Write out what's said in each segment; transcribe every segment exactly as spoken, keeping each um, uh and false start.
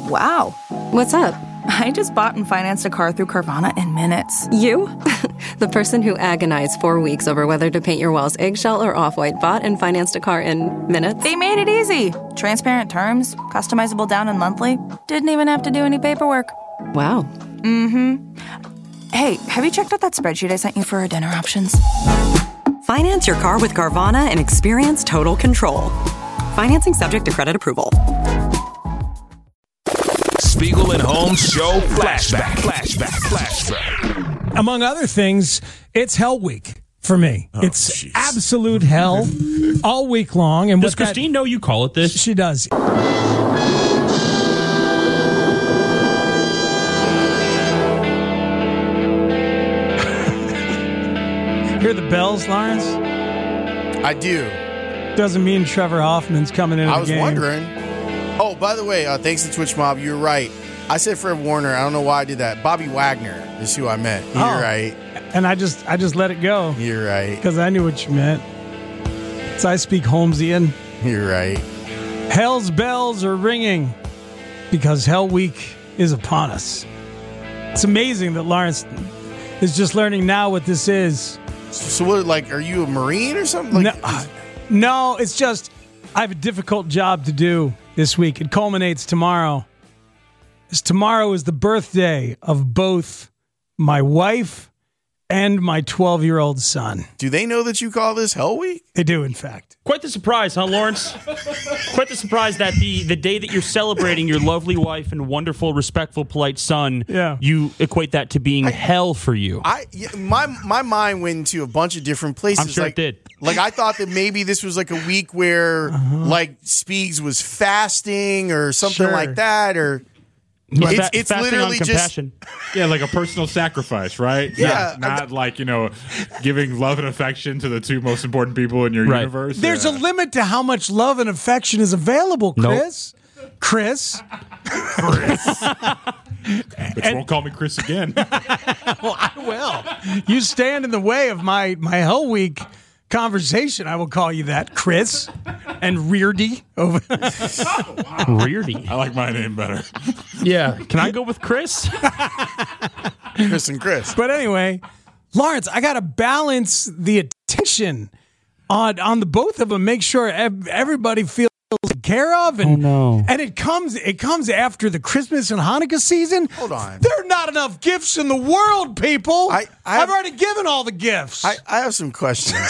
Wow. What's up? I just bought and financed a car through Carvana in minutes. You? The person who agonized four weeks over whether to paint your walls eggshell or off-white bought and financed a car in minutes? They made it easy. Transparent terms, customizable down and monthly. Didn't even have to do any paperwork. Wow. Mm-hmm. Hey, have you checked out that spreadsheet I sent you for our dinner options? Finance your car with Carvana and experience total control. Financing subject to credit approval. Spiegel and Holmes Show Flashback. Flashback. Flashback. Among other things, it's Hell Week for me. Oh, it's geez. absolute hell all week long. And does what that- Christine know you call it this? She does. Hear the bells, Lawrence? I do. Doesn't mean Trevor Hoffman's coming into I the was game. wondering. Oh, by the way, uh, thanks to Twitch Mob, you're right. I said Fred Warner. I don't know why I did that. Bobby Wagner is who I meant. You're Oh. right. And I just I just let it go You're right. because I knew what you meant. So I speak Holmesian. You're right. Hell's bells are ringing because Hell Week is upon us. It's amazing that Lawrence is just learning now what this is. So what? Like, are you a Marine or something? Like, No, no, it's just I have a difficult job to do this week. It culminates tomorrow. As tomorrow is the birthday of both my wife and my twelve-year-old son. do they know that you call this Hell Week? They do, in fact. Quite the surprise, huh, Lawrence? Quite the surprise that the, the day that you're celebrating your lovely wife and wonderful, respectful, polite son, Yeah. you equate that to being hell for you. I yeah, my my mind went into a bunch of different places. I'm sure like, it did. Like I thought that maybe this was like a week where Uh-huh. like Speegs was fasting or something Sure. like that, or He's it's fa- it's fasting on literally just compassion. Yeah, like a personal sacrifice, right? Yeah. Not, not like, you know, giving love and affection to the two most important people in your Right. universe. There's Yeah. a limit to how much love and affection is available, Nope. Chris. Chris. But you won't call me Chris again. Well, I will. You stand in the way of my, my Hell Week conversation. I will call you that, Chris. And Reardy. Over. Reardy. I like my name better. Yeah. Can I go with Chris? Chris and Chris. But anyway, Lawrence, I got to balance the attention on on the both of them. Make sure ev- everybody feels taken care of. And, Oh, no. And it comes it comes after the Christmas and Hanukkah season. Hold on. There are not enough gifts in the world, people. I- I I've have- already given all the gifts. I, I have some questions.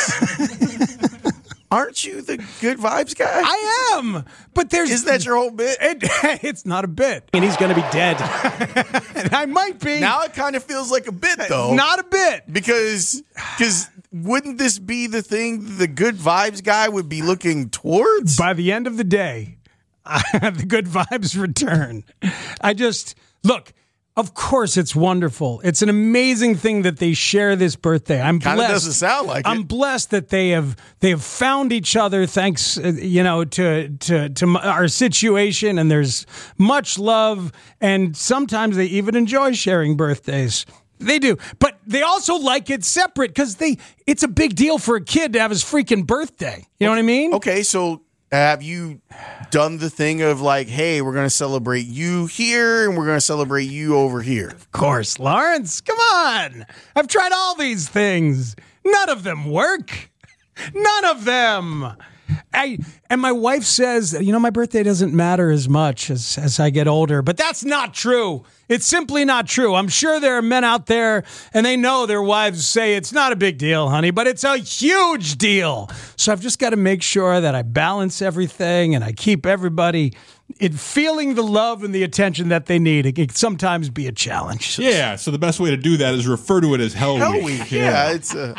Aren't you the good vibes guy? I am. But there's Isn't that your whole bit? It, it's not a bit. And he's going to be dead. And I might be. Now it kind of feels like a bit though. Not a bit. because because wouldn't this be the thing the good vibes guy would be looking towards? By the end of the day, the good vibes return. I just, look, of course it's wonderful. It's an amazing thing that they share this birthday. I'm Kinda blessed. doesn't sound like I'm it. blessed that they have they have found each other thanks, uh, you know, to to to m- our situation, and there's much love, and sometimes they even enjoy sharing birthdays. They do, but they also like it separate because they it's a big deal for a kid to have his freaking birthday. You know what I mean? Okay, so have you done the thing of like, hey, we're going to celebrate you here and we're going to celebrate you over here? Of course, Lawrence. Come on. I've tried all these things. None of them work. None of them. I, and my wife says, you know, my birthday doesn't matter as much as, as I get older, but that's not true. It's simply not true. I'm sure there are men out there and they know their wives say it's not a big deal, honey, but it's a huge deal. So I've just got to make sure that I balance everything and I keep everybody in feeling the love and the attention that they need. It can sometimes be a challenge. Yeah, so the best way to do that is refer to it as Hell, Hell Week. Week, yeah, it's a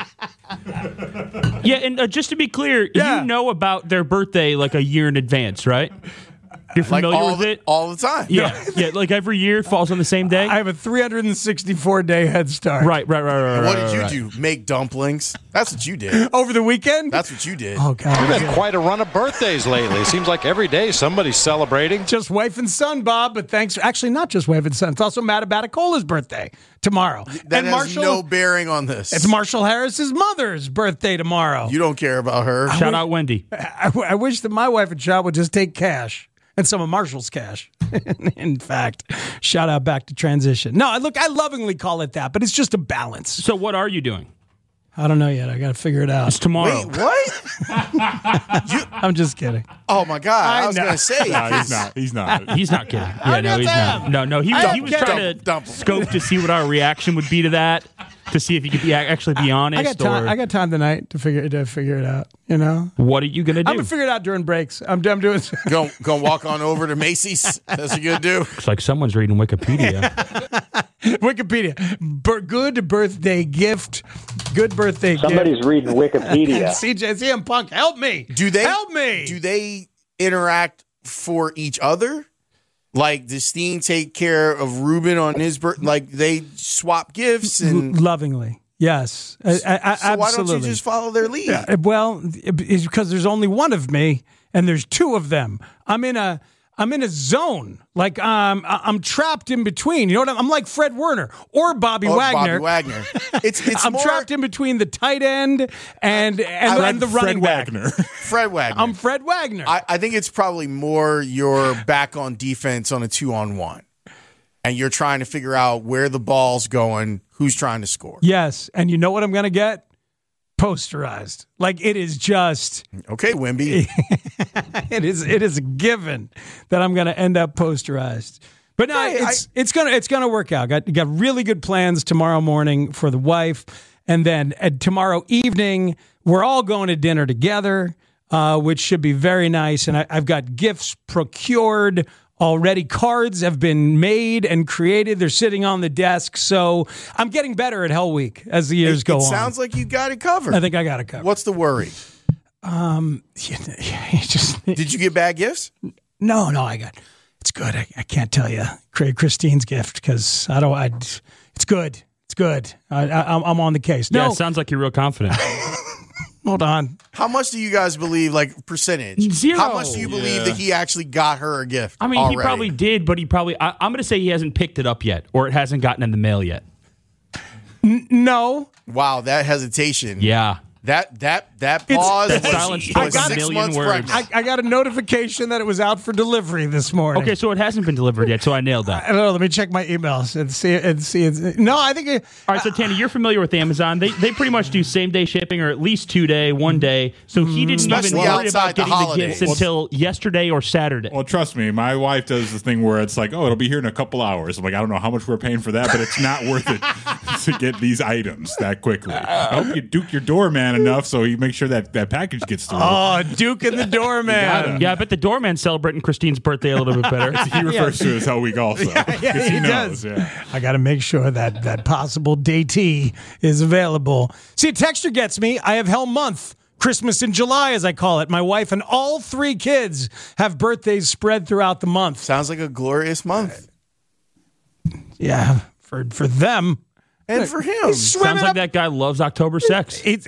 Yeah, and uh, just to be clear, Yeah. you know about their birthday like a year in advance, right? You're like familiar all with the, it? all the time. Yeah, yeah, like every year it falls on the same day? I have a three hundred sixty-four day head start. Right, right, right, right. And right, what did you right. do? Make dumplings? That's what you did. Over the weekend? That's what you did. Oh, God. We've had quite a run of birthdays lately. It seems like every day somebody's celebrating. Just wife and son, Bob, but thanks. Actually, not just wife and son. It's also Matt Abaticola's birthday tomorrow. That and has Marshall, no bearing on this. it's Marshall Harris's mother's birthday tomorrow. You don't care about her. Shout out Wendy. I, I wish that my wife and child would just take cash and some of Marshall's cash. In fact, shout out back to transition. No, look, I lovingly call it that, but it's just a balance. So what are you doing? I don't know yet. I got to figure it out. It's tomorrow. Wait, what? you, I'm just kidding. Oh my God! I, I was know. going to say No, he's not. He's not. He's not kidding. Yeah, no, yes, he's I not. am. No, no, he, I he am was kidding. trying to Dump- dump. scope to see what our reaction would be to that, to see if he could be actually be honest. I got time. or I got time tonight to figure to figure it out. You know, what are you gonna do? I'm gonna figure it out during breaks. I'm, I'm doing. Go, go walk on over to Macy's. That's what you're going to do. It's like someone's reading Wikipedia. Wikipedia. Bir- good birthday gift. Good birthday Somebody's gift. reading Wikipedia. C J C M Punk, help me. Do they help me? Do they interact for each other? Like, does Steen take care of Ruben on his birth? Like, they swap gifts and. L- lovingly, yes. I, I, so absolutely. why don't you just follow their lead? Uh, well, it's because there's only one of me and there's two of them. I'm in a I'm in a zone. Like um, I- I'm trapped in between. You know what? I'm, I'm like Fred Werner or Bobby Or Wagner. Bobby Wagner. It's it's I'm more trapped in between the tight end and and, I- and the Fred running back. Wagner. Fred Wagner. I'm Fred Wagner. I, I think it's probably more you're back on defense on a two on one, and you're trying to figure out where the ball's going, who's trying to score. yes, and you know what I'm going to get? Posterized. Like it is just. Okay, Wimby. It is it is a given that I'm going to end up posterized. But no, Hey, it's it's gonna it's gonna work out. Got got really good plans tomorrow morning for the wife, and then uh, tomorrow evening we're all going to dinner together, uh, which should be very nice. And I, I've got gifts procured already. Cards have been made and created. They're sitting on the desk. So I'm getting better at Hell Week as the years It, go it on. sounds like you got it covered. I think I got it covered. What's the worry? Um, you just Did you get bad gifts? No, no, I got. It's good. I, I can't tell you, Craig Christine's gift because I don't. I. It's good. It's good. I, I, I'm I'm on the case. No, Yeah, it sounds like you're real confident. hold on. How much do you guys believe, like percentage? Zero. How much do you believe Yeah. that he actually got her a gift? I mean, already? he probably did, but he probably. I, I'm going to say he hasn't picked it up yet, or it hasn't gotten in the mail yet. N- no, Wow, that hesitation. Yeah. That that that It's- pause That was, silence was spoke a six million months words. pregnant. I, I got a notification that it was out for delivery this morning. Okay, so it hasn't been delivered yet, so I nailed that. I don't know. Let me check my emails and see and see. It's, no, I think. It, All right, so Tanny, you're familiar with Amazon. They they pretty much do same day shipping or at least two day, one day. So he didn't Especially even worry outside about the getting the, holidays. gifts until yesterday or Saturday. Well, trust me, my wife does the thing where it's like, oh, it'll be here in a couple hours. I'm like, I don't know how much we're paying for that, but it's not worth it to get these items that quickly. I hope you duke your doorman enough so you make sure that that package gets through. oh, Duke and the doorman. Yeah, I bet the doorman's celebrating Christine's birthday a little bit better. He refers to it as Hell Week also. Yeah, 'Cause he, he, knows. does. Yeah. I got to make sure that that possible datee is available. See, a texture gets me. I have Hell Month. Christmas in July, as I call it. My wife and all three kids have birthdays spread throughout the month. Sounds like a glorious month. Yeah, for for them. And for him. Sounds like that guy loves October sex. It's,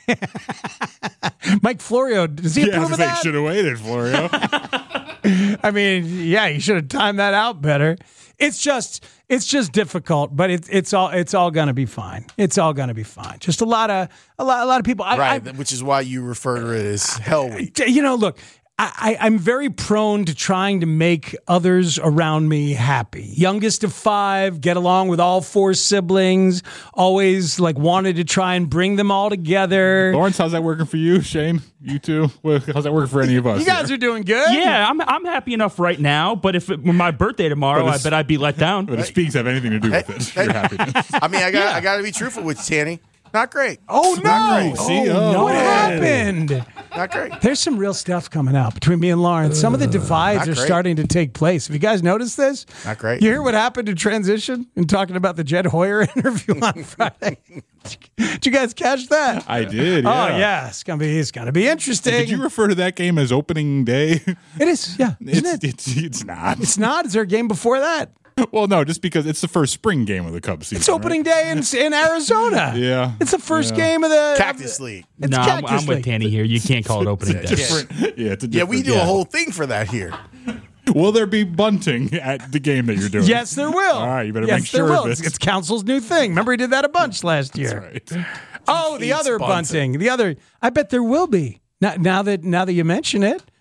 Mike Florio, does he Yeah, approve of they that? should have waited, Florio. I mean, yeah, you should have timed that out better. It's just, it's just difficult, but it's it's all it's all gonna be fine. It's all gonna be fine. Just a lot of a lot a lot of people. I, Right, I, which is why you refer to it as Hell Week. you know, look, I, I, I'm very prone to trying to make others around me happy. Youngest of five, get along with all four siblings. Always like wanted to try and bring them all together. Lawrence, how's that working for you? Shane, you too? Well, how's that working for any of us? You guys here? are doing good. Yeah, I'm I'm happy enough right now, but if it were my birthday tomorrow, But I it's- bet I'd be let down. But the speaks have anything to do with it. Hey, Your hey. happiness. I mean, I got I got to be truthful with you, Tanny. Not great. Oh Not no! great. See? Oh, Oh, what yeah. happened? Not great. There's some real stuff coming out between me and Lawrence. Some of the divides Not are great. starting to take place. Have you guys noticed this? Not great. You hear what happened in transition and talking about the Jed Hoyer interview on Friday? Did you guys catch that? I did. Yeah. Oh yeah, it's gonna be it's gonna be interesting. Did you refer to that game as opening day? It is, yeah, isn't It's, it? it's it's not. It's not. Is there a game before that? Well, no, just because it's the first spring game of the Cubs season. It's opening day in, in Arizona. Yeah. It's the first Yeah. game of the Cactus League. It's no, I'm, Cactus I'm with League. Tanny here. You can't call it opening Right? day. Different. Yeah, it's a Yeah, we different- do yeah. a whole thing for that here. Will there be bunting at the game that you're doing? Yes, there will. All right, you better yes, make sure there will. of It's, it. it's Council's new thing. Remember, he did that a bunch last year. That's right. Oh, the Hates other bunting. bunting. The other. I bet there will be now. Now that now that you mention it,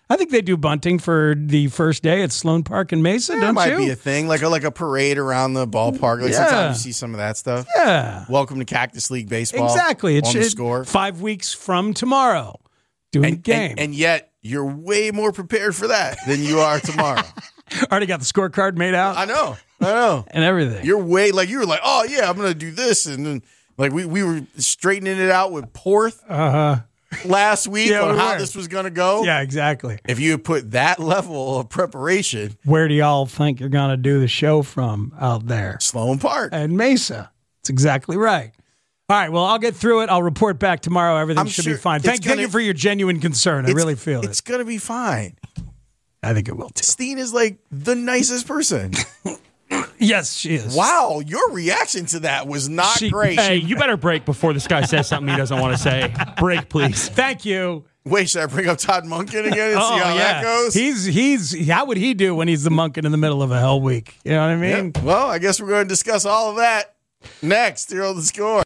I think they do bunting for the first day at Sloan Park in Mesa, That don't might you? be a thing, like a like a parade around the ballpark. Like Yeah. sometimes you see some of that stuff. Yeah. Welcome to Cactus League Baseball. Exactly. It's on the it's score. five weeks from tomorrow. Doing And, the game. and, and yet you're way more prepared for that than you are tomorrow. Already got the scorecard made out I know. I know. and everything. You're way like you were like, oh yeah, I'm gonna do this, and then like we, we were straightening it out with Porth Uh-huh. last week Yeah, on we how were. this was gonna go. Yeah, exactly. If you had put that level of preparation, Where do y'all think you're going to do the show from out there? Sloan Park. And Mesa. That's exactly right. All right, well, I'll get through it. I'll report back tomorrow. Everything I'm should sure be fine. it's Thank, thank gonna- you for your genuine concern. I It's- really feel it's it. gonna be fine. I think it will too. Steen is like the nicest person. Yes, she is. Wow, your reaction to that was not She- great. Hey, you better break before this guy says something he doesn't want to say. Break, please. Thank you. Wait, should I bring up Todd Monken again and see how that goes? He's he's how would he do when he's the monk in the middle of a hell week? You know what I mean? Yeah. Well, I guess we're going to discuss all of that next here on The Score.